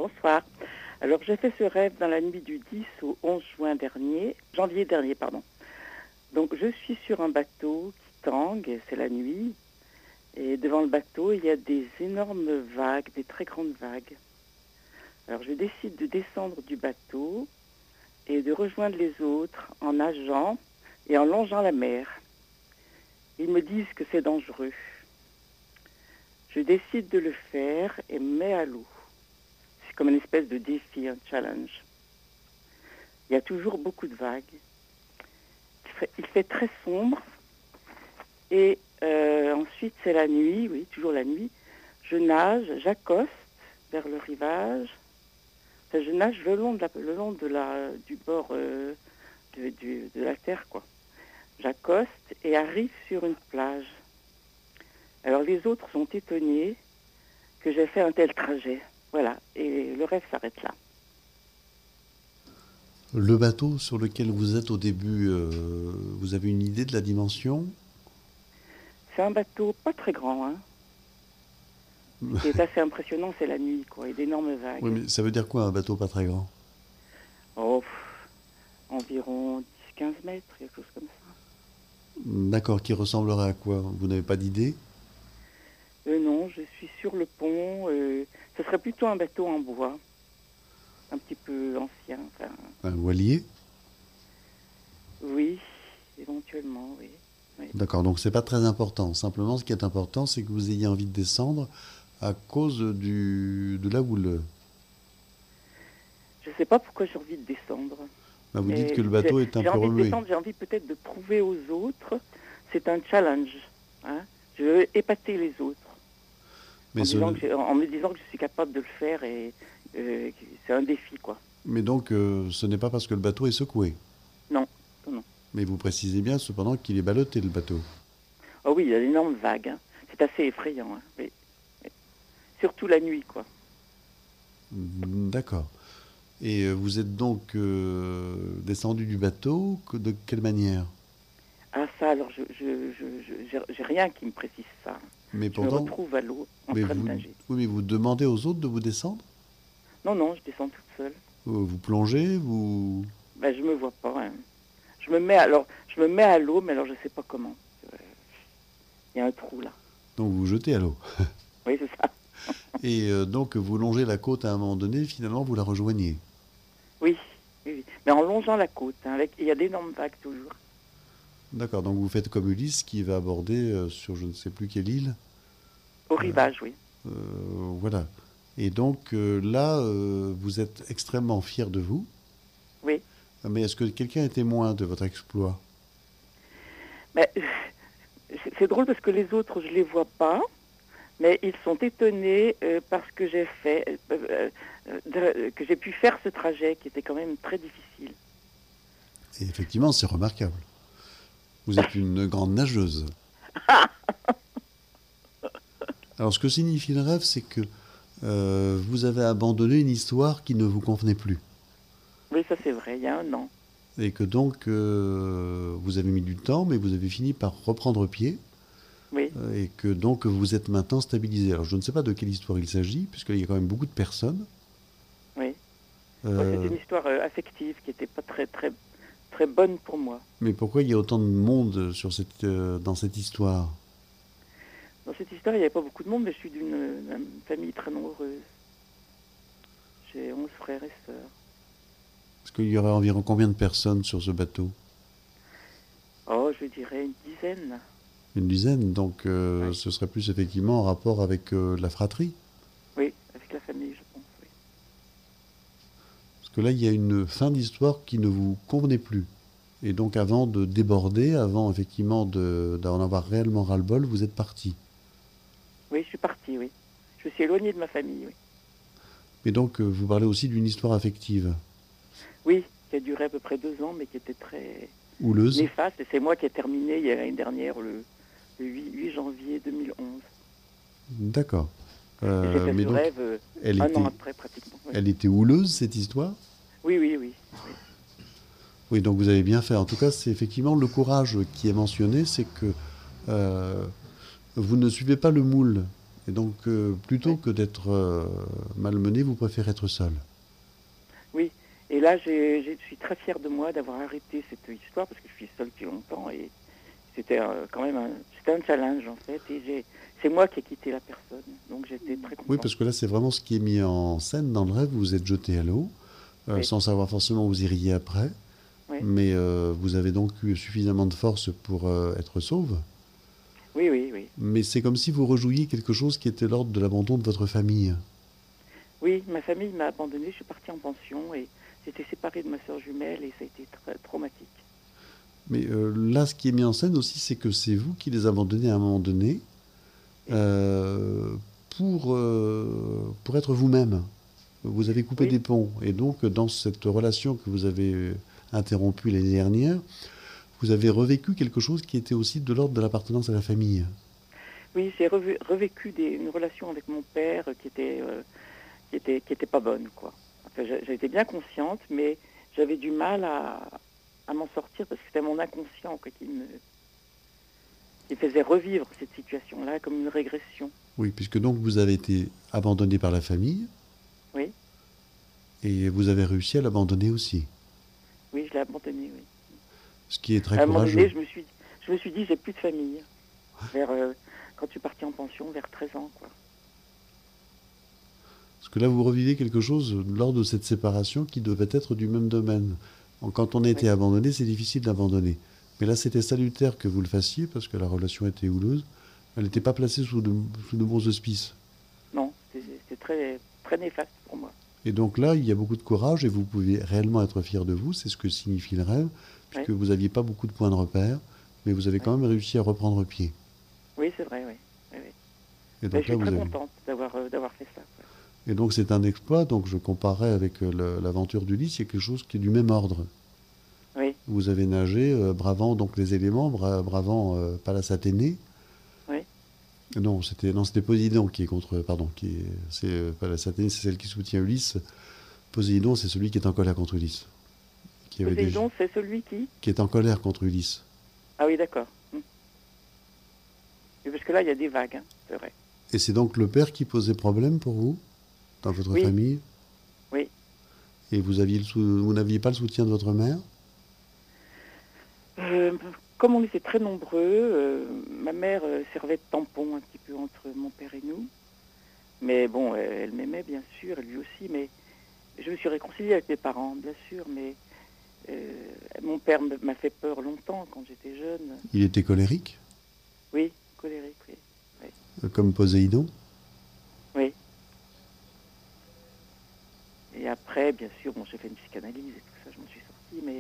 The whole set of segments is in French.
Bonsoir. Alors, j'ai fait ce rêve dans la nuit du 10 au 11 janvier dernier, pardon. Donc, je suis sur un bateau qui tangue, et c'est la nuit. Et devant le bateau, il y a des énormes vagues, des très grandes vagues. Alors, je décide de descendre du bateau et de rejoindre les autres en nageant et en longeant la mer. Ils me disent que c'est dangereux. Je décide de le faire et me mets à l'eau. C'est comme une espèce de défi, un challenge. Il y a toujours beaucoup de vagues. Il fait très sombre. Et ensuite, c'est la nuit, oui, toujours la nuit. Je nage, j'accoste vers le rivage. Enfin, je nage le long du bord de la terre, quoi. J'accoste et arrive sur une plage. Alors les autres sont étonnés que j'ai fait un tel trajet. Voilà, et le rêve s'arrête là. Le bateau sur lequel vous êtes au début, vous avez une idée de la dimension? C'est un bateau pas très grand, hein. Ce qui est assez impressionnant, c'est la nuit, quoi, et d'énormes vagues. Oui, mais ça veut dire quoi un bateau pas très grand? Oh, environ 10-15 mètres, quelque chose comme ça. D'accord, qui ressemblerait à quoi? Vous n'avez pas d'idée? Non, je suis sur le pont. Ce serait plutôt un bateau en bois, un petit peu ancien. Enfin, Un voilier? oui, éventuellement, oui. Oui. D'accord, donc c'est pas très important. Simplement, ce qui est important, c'est que vous ayez envie de descendre à cause de la houle. Je ne sais pas pourquoi j'ai envie de descendre. Bah, vous dites Mais que le bateau est un j'ai peu envie de remué. descendre, j'ai envie peut-être de prouver aux autres. C'est un challenge. Hein. Je veux épater les autres. Mais, En me disant que je suis capable de le faire et c'est un défi, quoi. mais donc, ce n'est pas parce que le bateau est secoué. Non, non. Mais vous précisez bien cependant qu'il est ballotté, le bateau. Oh oui, il y a d'énormes vagues. Hein. C'est assez effrayant. Hein. Oui. Oui. Surtout la nuit, quoi. D'accord. Et vous êtes donc descendu du bateau, de quelle manière? Ah ça, alors j'ai rien qui me précise ça. Mais Je me pourtant, retrouve à l'eau en mais train de vous, nager. oui, mais vous demandez aux autres de vous descendre? Non, non, je descends toute seule. Vous plongez, vous... Ben, je me vois pas. Hein. Je me mets à l'eau, mais alors je sais pas comment. Il y a un trou là. Donc vous jetez à l'eau. Oui, c'est ça. Et donc vous longez la côte à un moment donné, finalement vous la rejoignez. Oui, oui, oui. Mais en longeant la côte, hein, il y a d'énormes vagues toujours. D'accord, donc vous faites comme Ulysse qui va aborder sur je ne sais plus quelle île. Au rivage, oui. Voilà. Et donc là, vous êtes extrêmement fier de vous. Oui. Mais est-ce que quelqu'un est témoin de votre exploit? Mais, c'est drôle parce que les autres, je les vois pas, mais ils sont étonnés parce que j'ai fait, que j'ai pu faire ce trajet qui était quand même très difficile. Et effectivement, c'est remarquable. Vous êtes une grande nageuse. Alors, ce que signifie le rêve, c'est que vous avez abandonné une histoire qui ne vous convenait plus. Oui, ça c'est vrai, il y a 1 an. Et que donc, vous avez mis du temps, mais vous avez fini par reprendre pied. Oui. Et que donc, vous êtes maintenant stabilisé. Alors, je ne sais pas de quelle histoire il s'agit, puisqu'il y a quand même beaucoup de personnes. Oui. C'est une histoire affective qui n'était pas très, très, très bonne pour moi. Mais pourquoi il y a autant de monde dans cette histoire? Dans cette histoire, il n'y avait pas beaucoup de monde, mais je suis d'une famille très nombreuse. J'ai 11 frères et sœurs. Est-ce qu'il y aurait environ combien de personnes sur ce bateau? Oh, je dirais une dizaine. Une dizaine, donc Oui. ce serait plus effectivement en rapport avec la fratrie. Oui, avec la famille, je pense, oui. Parce que là, il y a une fin d'histoire qui ne vous convenait plus. Et donc avant de déborder, avant effectivement d'en avoir réellement ras-le-bol, vous êtes parti. Oui, je suis partie, oui. Je suis éloignée de ma famille, oui. Mais donc vous parlez aussi d'une histoire affective. Oui, qui a duré à peu près 2 ans, mais qui était très Houleuse. néfaste. Et c'est moi qui ai terminé l'année dernière, le 8 janvier 2011. D'accord. J'ai fait mais ce donc, rêve un an après, pratiquement. Oui, elle était houleuse, cette histoire? oui, oui, oui. Oui, donc vous avez bien fait. En tout cas, c'est effectivement le courage qui est mentionné, c'est que vous ne suivez pas le moule. Et donc, plutôt ouais. que d'être malmené, vous préférez être seul. Oui. Et là, je suis très fière de moi d'avoir arrêté cette histoire parce que je suis seule depuis longtemps et c'était quand même c'était un challenge en fait. Et c'est moi qui ai quitté la personne, donc j'étais très Oui, contente. parce que là, c'est vraiment ce qui est mis en scène dans le rêve. Vous vous êtes jeté à l'eau, Oui, sans savoir forcément où vous iriez après. oui, Mais vous avez donc eu suffisamment de force pour être sauve. oui, oui, oui. Mais c'est comme si vous rejouiez quelque chose qui était l'ordre de l'abandon de votre famille. Oui, ma famille m'a abandonnée, je suis partie en pension et j'étais séparée de ma sœur jumelle et ça a été très traumatique. Mais là, ce qui est mis en scène aussi, c'est que c'est vous qui les abandonnez à un moment donné Et, euh, pour être vous-même. Vous avez coupé oui, des ponts. Et donc, dans cette relation que vous avez interrompue l'année dernière, vous avez revécu quelque chose qui était aussi de l'ordre de l'appartenance à la famille. oui, j'ai revécu une relation avec mon père qui était pas bonne, quoi. Enfin, j'étais bien consciente, mais j'avais du mal à m'en sortir parce que c'était mon inconscient quoi, qui faisait revivre cette situation-là comme une régression. Oui, puisque donc vous avez été abandonné par la famille Oui, et vous avez réussi à l'abandonner aussi. oui, je l'ai abandonné, oui. Ce qui est très À un moment courageux. donné, je me suis dit, j'ai plus de famille. Vers, quand je suis partie en pension, vers 13 ans, quoi. Parce que là, vous revivez quelque chose lors de cette séparation qui devait être du même domaine. Quand on a Oui, été abandonné, c'est difficile d'abandonner. Mais là, c'était salutaire que vous le fassiez parce que la relation était houleuse. Elle n'était pas placée sous de bons auspices. non, c'était très, très néfaste pour moi. Et donc là, il y a beaucoup de courage et vous pouvez réellement être fier de vous. C'est ce que signifie le rêve, Oui, puisque vous n'aviez pas beaucoup de points de repère, mais vous avez oui, quand même réussi à reprendre pied. oui, c'est vrai, oui. Oui, oui. Et Mais donc je là, suis très vous avez. contente d'avoir fait ça. Quoi. Et donc c'est un exploit. Donc je comparais avec l'aventure d'Ulysse. Il y a quelque chose qui est du même ordre. Oui, Vous avez nagé, bravant donc les éléments, bravant Pallas Athénée. oui. Non, c'était Poséidon qui est contre. Pardon, c'est Pallas Athénée, c'est celle qui soutient Ulysse. Poséidon, c'est celui qui est en colère contre Ulysse, qui avait des, Poséidon, c'est celui qui... qui est en colère contre Ulysse. Ah oui, d'accord. Et parce que là, il y a des vagues, hein, c'est vrai. Et c'est donc le père qui posait problème pour vous dans votre Oui, famille. oui. Et vous n'aviez pas le soutien de votre mère. Euh, Comme on était très nombreux, ma mère servait de tampon un petit peu entre mon père et nous. Mais bon, elle m'aimait bien sûr, et lui aussi, mais je me suis réconciliée avec mes parents, bien sûr, mais mon père m'a fait peur longtemps quand j'étais jeune. Il était colérique, Oui, colérique, oui. Oui, comme Poséidon. oui. Et après, bien sûr, bon, j'ai fait une psychanalyse et tout ça, je m'en suis sortie, mais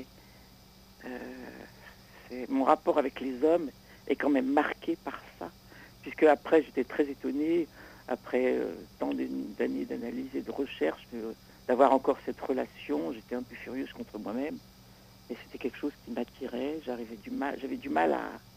mon rapport avec les hommes est quand même marqué par ça. Puisque après, j'étais très étonnée, après tant d'années d'analyse et de recherche, d'avoir encore cette relation. J'étais un peu furieuse contre moi-même. Et c'était quelque chose qui m'attirait. J'avais du mal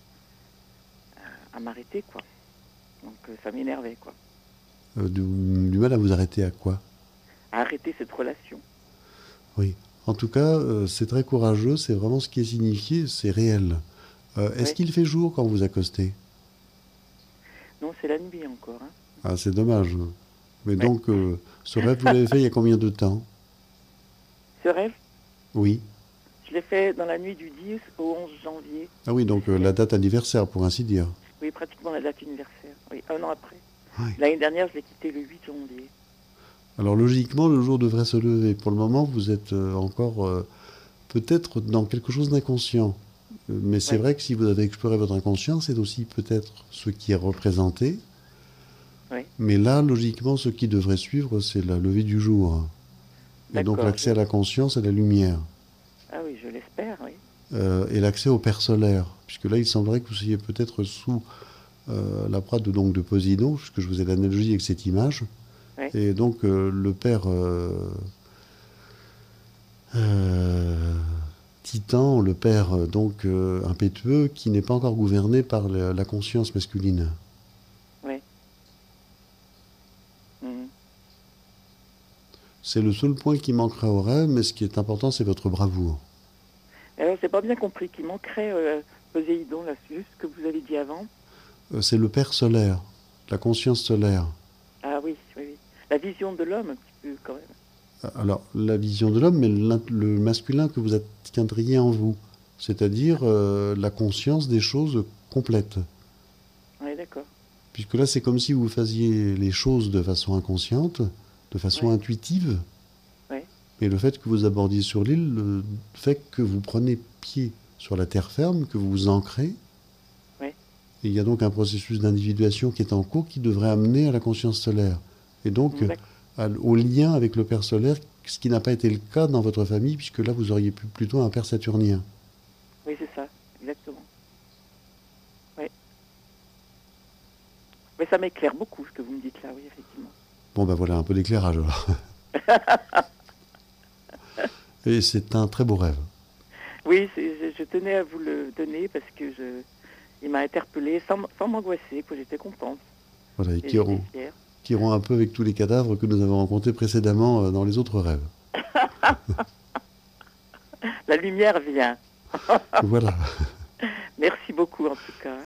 à m'arrêter, quoi. Donc ça m'énervait, quoi. Du mal à vous arrêter à quoi? À arrêter cette relation. Oui. En tout cas, c'est très courageux, c'est vraiment ce qui est signifié, c'est réel. Est-ce Oui. qu'il fait jour quand vous accostez? Non, c'est la nuit encore. Hein. Ah, c'est dommage. Mais Ouais. donc, ce rêve, vous l'avez fait il y a combien de temps? Ce rêve, Oui. je l'ai fait dans la nuit du 10 au 11 janvier. Ah oui, donc Et, la date anniversaire, pour ainsi dire. oui, pratiquement la date anniversaire. Oui, un an après. Oui. L'année dernière, je l'ai quitté le 8 janvier. Alors logiquement, le jour devrait se lever. Pour le moment, vous êtes encore peut-être dans quelque chose d'inconscient. Mais c'est Oui, vrai que si vous avez exploré votre inconscient, c'est aussi peut-être ce qui est représenté. oui. Mais là, logiquement, ce qui devrait suivre, c'est la levée du jour. Et donc D'accord. l'accès à la conscience et à la lumière. Ah oui, je l'espère, oui. Et l'accès au Père solaire. Puisque là, il semblerait que vous soyez peut-être sous la proie de Poséidon, puisque je vous ai l'analogie avec cette image. Oui, Et donc le Père euh, Titan, le Père donc impétueux, qui n'est pas encore gouverné par la conscience masculine. oui. Mhm. C'est le seul point qui manquerait au rêve, mais ce qui est important, c'est votre bravoure. Alors, j'ai pas bien compris qu'il manquerait Poséidon, là, c'est juste ce que vous avez dit avant. C'est le Père solaire la conscience solaire. Ah oui, oui, oui. La vision de l'homme, un petit peu quand même. Alors, la vision de l'homme, mais le masculin que vous atteindriez en vous, c'est-à-dire la conscience des choses complètes. Oui, d'accord. Puisque là, c'est comme si vous faisiez les choses de façon inconsciente, de façon Ouais. intuitive, Ouais. et le fait que vous abordiez sur l'île, le fait que vous prenez pied sur la terre ferme, que vous vous ancrez, Ouais. et il y a donc un processus d'individuation qui est en cours qui devrait amener à la conscience solaire. Et donc, D'accord. au lien avec le Père solaire, ce qui n'a pas été le cas dans votre famille, puisque là, vous auriez plutôt un Père saturnien. Oui, c'est ça, exactement. Oui. Mais ça m'éclaire beaucoup ce que vous me dites là, oui, effectivement. Bon, ben voilà, un peu d'éclairage alors. Et c'est un très beau rêve. Oui, je tenais à vous le donner parce que il m'a interpellée sans m'angoisser, que j'étais contente Voilà, et et j'étais fière. qui iront un peu avec tous les cadavres que nous avons rencontrés précédemment dans les autres rêves. La lumière vient. Voilà. Merci beaucoup en tout cas.